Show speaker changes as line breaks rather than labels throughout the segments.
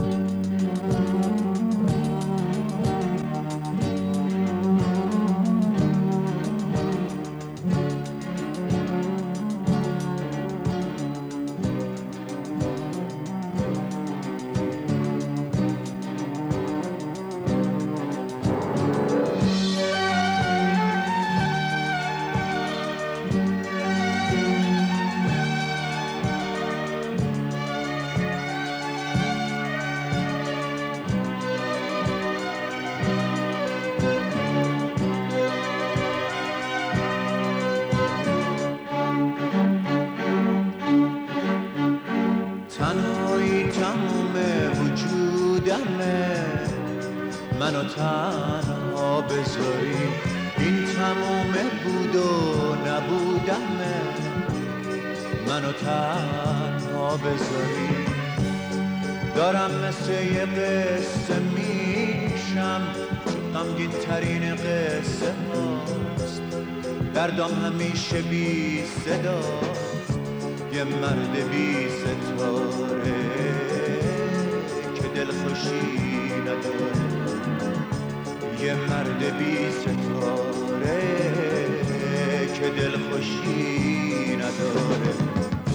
تنهایی تموم وجودمه، منو تنها بذاری، این تموم بود و نبودمه، منو تنها بذاری. دارم مثل یه قصه میشم، غمگین ترین قصه هاست، دردم همیشه بی صداست، یه مرد بی ستاره که دلخوشی نداره، یه مرد بی ستاره که دلخوشی نداره.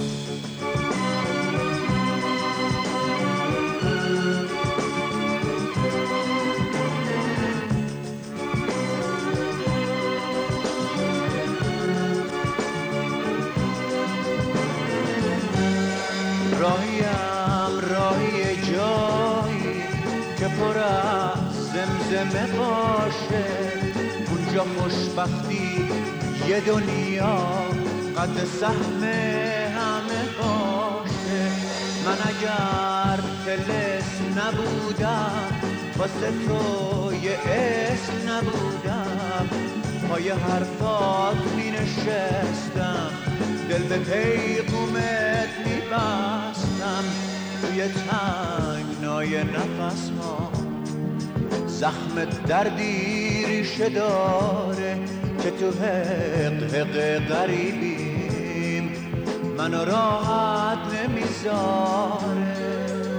راهی جایی که پر از زمزمه باشه، اونجا خوشبختی یه دنیا قد سهم همه باشه. من اگر طلسم نبودم، واسه تو یه اسم نبودم، پای حرفات می نشستم، دل به پیغومت می بستم، توی تنگنای نفس ها زخم دردی ریشه داره که تو حق غریبیم منو راحت نمیذاره.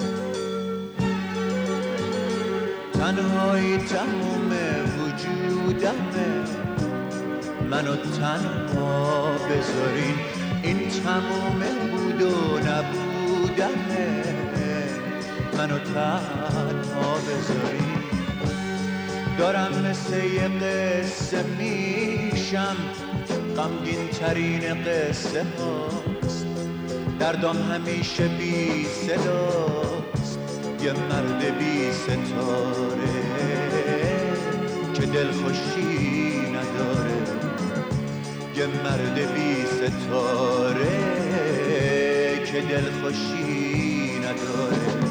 تنهایی تموم وجودمه، منو تنها بذارین، این تموم بود و نبودمه، منو تنها بذارین. دارم مثل یه قصه میشم، غمگین ترین قصه هاست، دردم همیشه بی صداست، یه مرد بی ستاره که دلخوشی نداره، یه مرد بی ستاره که دلخوشی نداره.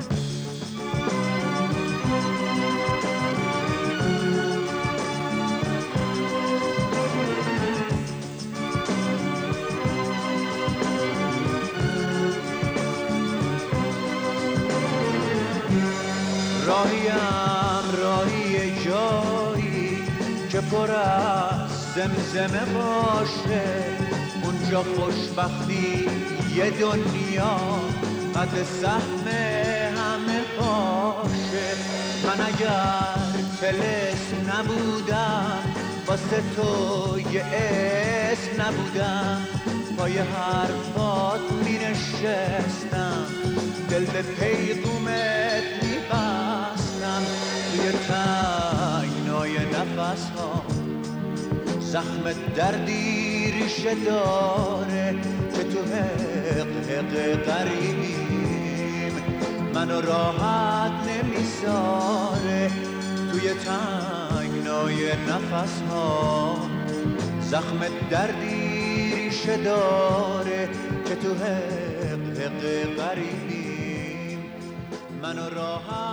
راهی جایی که پر از زمزمه باشه، اونجا خوشبختی یه دنیا قد سهم همه باشه. من اگر طلسم نبودم، واسه تو یه اسم نبودم، پای حرفات می نشستم، دل به پیغومت می بستم، توی تنگنای نفس ها زخم دردی ریشه داره که تو حق غریبیم منو راحت نمیذاره. توی تنگنای نفس ها زخم دردی ریشه داره که تو حق غریبیم منو راحت